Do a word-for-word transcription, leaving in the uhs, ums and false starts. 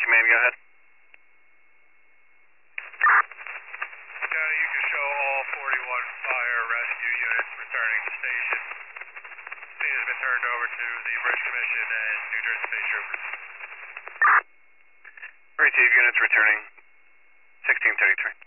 Command, go ahead. County, you can show all forty-one fire rescue units returning to station. Scene has been turned over to the Bridge Commission and New Jersey State Troopers. Receive units returning sixteen thirty-three.